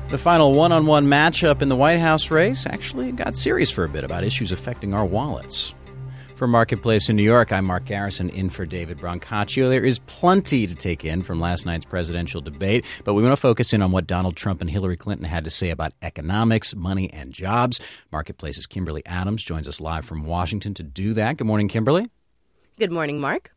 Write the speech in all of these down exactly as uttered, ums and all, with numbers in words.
The final one-on-one matchup in the White House race actually got serious for a bit about issues affecting our wallets. From Marketplace in New York, I'm Mark Garrison, in for David Brancaccio. There is plenty to take in from last night's presidential debate, but we want to focus in on what Donald Trump and Hillary Clinton had to say about economics, money, and jobs. Marketplace's Kimberly Adams joins us live from Washington to do that. Good morning, Kimberly. Good morning, Mark.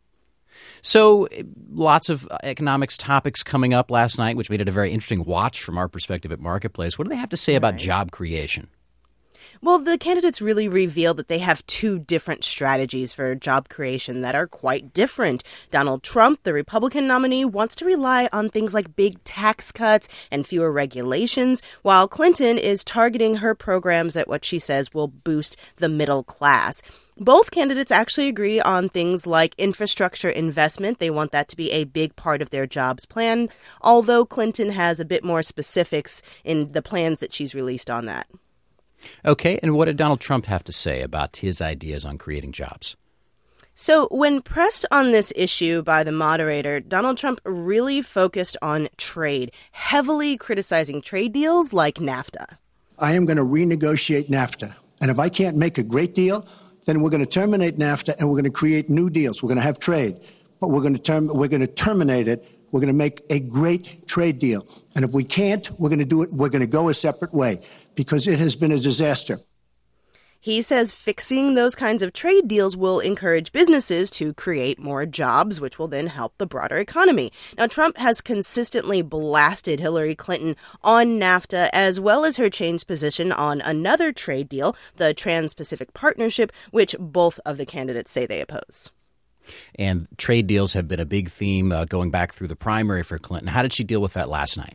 So lots of economics topics coming up last night, which made it a very interesting watch from our perspective at Marketplace. What do they have to say about right. job creation? Well, the candidates really revealed that they have two different strategies for job creation that are quite different. Donald Trump, the Republican nominee, wants to rely on things like big tax cuts and fewer regulations, while Clinton is targeting her programs at what she says will boost the middle class. Both candidates actually agree on things like infrastructure investment. They want that to be a big part of their jobs plan, although Clinton has a bit more specifics in the plans that she's released on that. Okay, and what did Donald Trump have to say about his ideas on creating jobs? So when pressed on this issue by the moderator, Donald Trump really focused on trade, heavily criticizing trade deals like NAFTA. I am going to renegotiate NAFTA. And if I can't make a great deal, then we're going to terminate NAFTA and we're going to create new deals. We're going to have trade, but we're going to term- we're going to terminate it. We're going to make a great trade deal. And if we can't, we're going to do it. We're going to go a separate way because it has been a disaster. He says fixing those kinds of trade deals will encourage businesses to create more jobs, which will then help the broader economy. Now, Trump has consistently blasted Hillary Clinton on NAFTA, as well as her changed position on another trade deal, the Trans-Pacific Partnership, which both of the candidates say they oppose. And trade deals have been a big theme uh, going back through the primary for Clinton. How did she deal with that last night?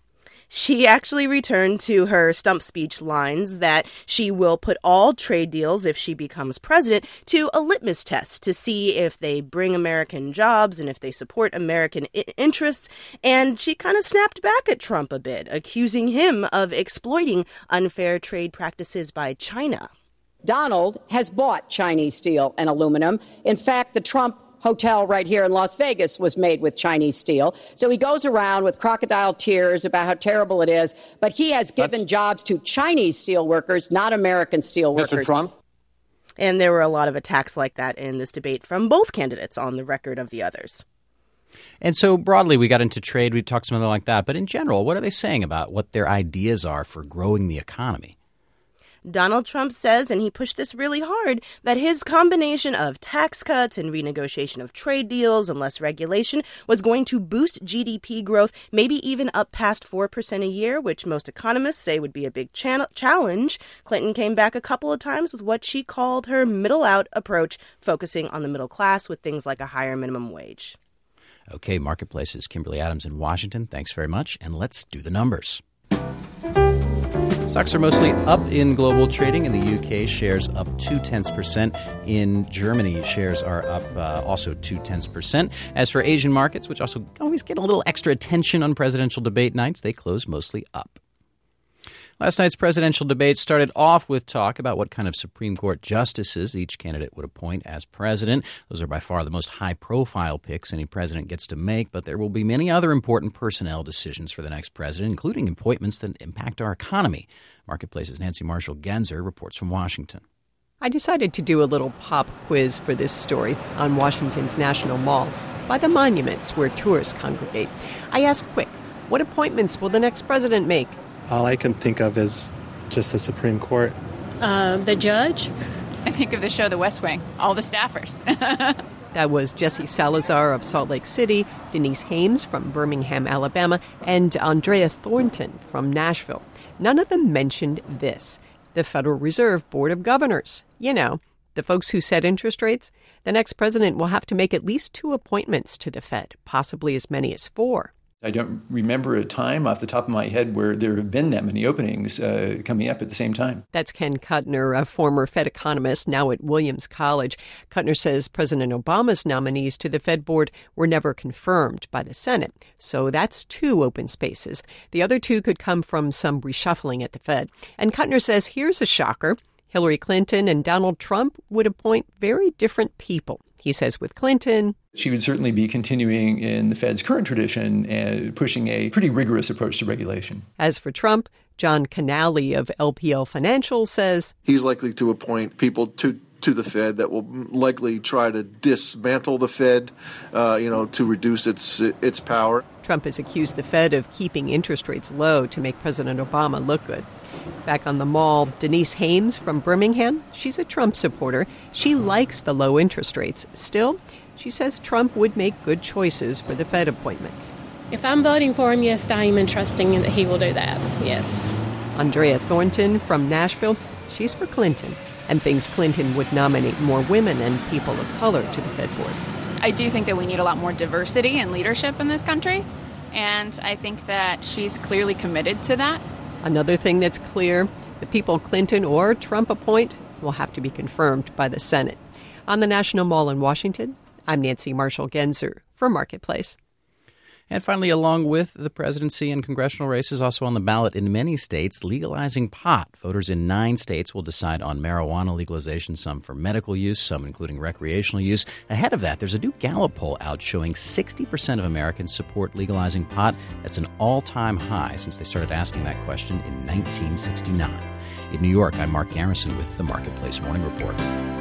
She actually returned to her stump speech lines that she will put all trade deals, if she becomes president, to a litmus test to see if they bring American jobs and if they support American I- interests. And she kind of snapped back at Trump a bit, accusing him of exploiting unfair trade practices by China. Donald has bought Chinese steel and aluminum. In fact, the Trump hotel right here in Las Vegas was made with Chinese steel. So he goes around with crocodile tears about how terrible it is, but he has given That's... jobs to Chinese steel workers, not American steel workers. Mister Trump? And there were a lot of attacks like that in this debate from both candidates on the record of the others. And so broadly, we got into trade, we talked something like that. But in general, what are they saying about what their ideas are for growing the economy? Donald Trump says, and he pushed this really hard, that his combination of tax cuts and renegotiation of trade deals and less regulation was going to boost G D P growth, maybe even up past four percent a year, which most economists say would be a big cha- challenge. Clinton came back a couple of times with what she called her middle-out approach, focusing on the middle class with things like a higher minimum wage. Okay, Marketplace's Kimberly Adams in Washington. Thanks very much, and let's do the numbers. Stocks are mostly up in global trading. In the U K, shares up two-tenths percent. In Germany, shares are up uh, also two-tenths percent. As for Asian markets, which also always get a little extra attention on presidential debate nights, they close mostly up. Last night's presidential debate started off with talk about what kind of Supreme Court justices each candidate would appoint as president. Those are by far the most high-profile picks any president gets to make, but there will be many other important personnel decisions for the next president, including appointments that impact our economy. Marketplace's Nancy Marshall-Genzer reports from Washington. I decided to do a little pop quiz for this story on Washington's National Mall by the monuments where tourists congregate. I asked quick, what appointments will the next president make? All I can think of is just the Supreme Court. Uh, the judge? I think of the show The West Wing, all the staffers. That was Jesse Salazar of Salt Lake City, Denise Hames from Birmingham, Alabama, and Andrea Thornton from Nashville. None of them mentioned this, the Federal Reserve Board of Governors. You know, the folks who set interest rates. The next president will have to make at least two appointments to the Fed, possibly as many as four. I don't remember a time off the top of my head where there have been that many openings uh, coming up at the same time. That's Ken Kuttner, a former Fed economist, now at Williams College. Kuttner says President Obama's nominees to the Fed board were never confirmed by the Senate. So that's two open spaces. The other two could come from some reshuffling at the Fed. And Kuttner says here's a shocker. Hillary Clinton and Donald Trump would appoint very different people. He says with Clinton, She would certainly be continuing in the Fed's current tradition and pushing a pretty rigorous approach to regulation. As for Trump, John Canale of L P L Financial says he's likely to appoint people to to the Fed that will likely try to dismantle the Fed, uh, you know, to reduce its its power. Trump has accused the Fed of keeping interest rates low to make President Obama look good. Back on the Mall, Denise Hames from Birmingham, she's a Trump supporter. She likes the low interest rates. Still, she says Trump would make good choices for the Fed appointments. If I'm voting for him, yes, I am entrusting that he will do that, yes. Andrea Thornton from Nashville, she's for Clinton, and thinks Clinton would nominate more women and people of color to the Fed board. I do think that we need a lot more diversity and leadership in this country, and I think that she's clearly committed to that. Another thing that's clear, the people Clinton or Trump appoint will have to be confirmed by the Senate. On the National Mall in Washington, I'm Nancy Marshall-Genzer for Marketplace. And finally, along with the presidency and congressional races, also on the ballot in many states, legalizing pot. Voters in nine states will decide on marijuana legalization, some for medical use, some including recreational use. Ahead of that, there's a new Gallup poll out showing sixty percent of Americans support legalizing pot. That's an all-time high since they started asking that question in nineteen sixty-nine. In New York, I'm Mark Garrison with the Marketplace Morning Report.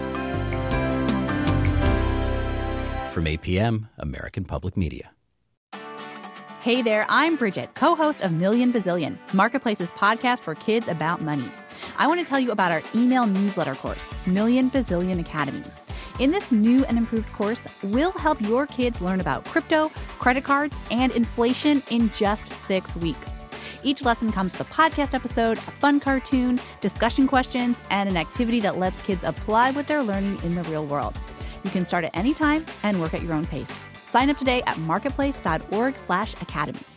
From A P M, American Public Media. Hey there, I'm Bridget, co-host of Million Bazillion, Marketplace's podcast for kids about money. I want to tell you about our email newsletter course, Million Bazillion Academy. In this new and improved course, we'll help your kids learn about crypto, credit cards, and inflation in just six weeks. Each lesson comes with a podcast episode, a fun cartoon, discussion questions, and an activity that lets kids apply what they're learning in the real world. You can start at any time and work at your own pace. Sign up today at marketplace.org slash academy.